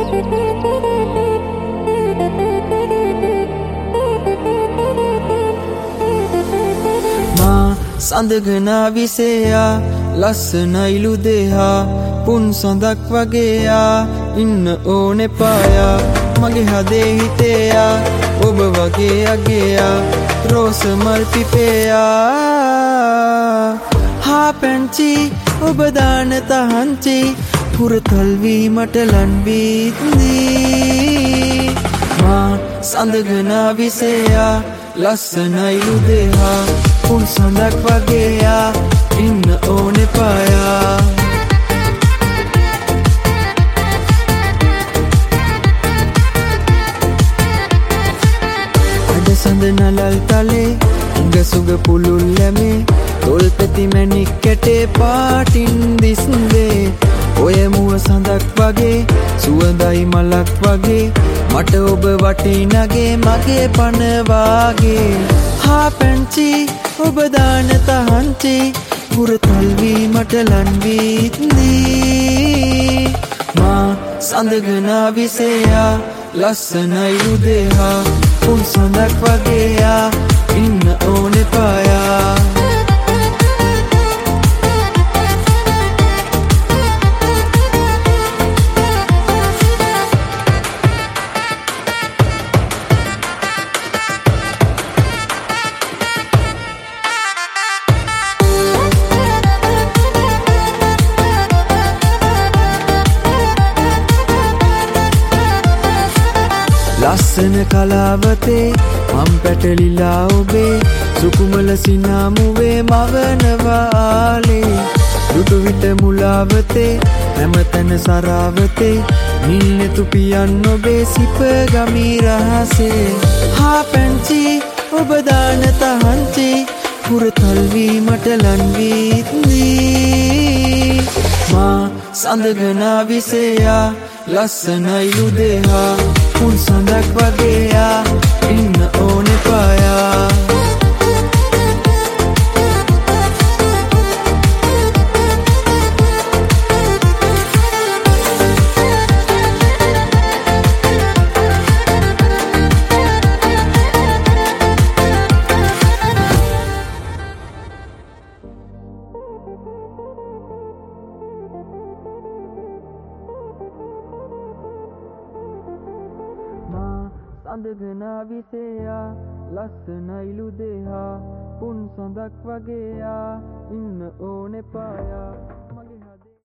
සඳගනා විසයා ලස්සනයිලු දෙහා පුන් සඳක් වගේයා ඉන්න ඕනෙපායා මගේ හදේ හිතේයා ඔබ වගේ අගේයා රෝස මල් පිපේයා හා පැංචි ඔබ දාන තහන්චි පුරතල්වීමට ලන්වීත්දී මා සඳගනා විසයා ලස්සනයිලු දෙහා පුන් සඳක් වගේයා ඉන්න ඕනෙපායා අඩ සඳ නලල් තලේ ඉඟ සුග පුළුල් ලැමේ තොල් පෙති මැණික් කැටේ පාටින් දිස්දේ ඔය මුව සඳක් වගේ සුවඳයි මලක් වගේ මට ඔබ වටිනගේ මගේ පන වාගේ හා පැංචි ඔබ දාන තහන්චි පුරතල්වීමට ලන්වීත්දී මා සඳගනා විසයා ලස්සනයිලු දෙහා පුන් සඳක් වගේයා ඉන්න ඕනෙපායා ලස්සන කලාවතේ මම් පැටලිලා ඔබේ සුකුමල සිනාමුවේ මවනවාලේ දුටු විට මුලාවතේ හැමතැන සරාවතේ නිල්නෙතු පියන් ඔබේ සිප ගමී රහසේ හා පැංචි ඔබ දාන තහන්චි පුරතල්වීමට ලන්වීත්දී මා සඳගනා විසයා ලස්සනයිලු දෙහා පුන් සඳක් වගේයා ඉන්න ඕනෙපායා සඳගනා විසයා ලස්සනයිලු දෙහා පුන් සඳක් වගේයා ඉන්න ඕනෙපායා